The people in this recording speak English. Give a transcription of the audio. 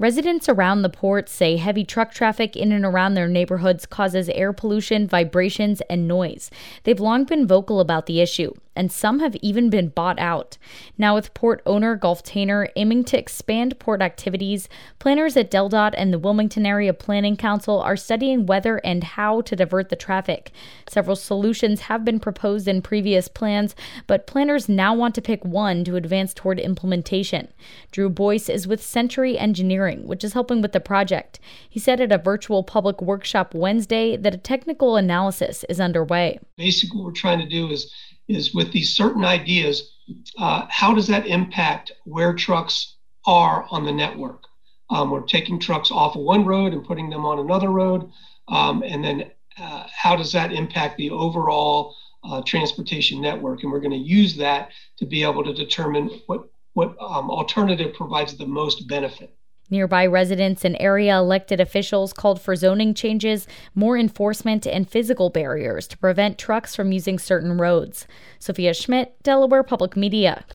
Residents around the port say heavy truck traffic in and around their neighborhoods causes air pollution, vibrations, and noise. They've long been vocal about the issue, and some have even been bought out. Now, with port owner Gulf Tanner aiming to expand port activities, planners at DelDOT and the Wilmington Area Planning Council are studying whether and how to divert the traffic. Several solutions have been proposed in previous plans, but planners now want to pick one to advance toward implementation. Drew Boyce is with Century Engineering, which is helping with the project. He said at a virtual public workshop Wednesday that a technical analysis is underway. Basically, what we're trying to do is with these certain ideas, how does that impact where trucks are on the network? We're taking trucks off of one road and putting them on another road. And then how does that impact the overall transportation network? And we're going to use that to be able to determine what alternative provides the most benefit. Nearby residents and area elected officials called for zoning changes, more enforcement, and physical barriers to prevent trucks from using certain roads. Sophia Schmidt, Delaware Public Media.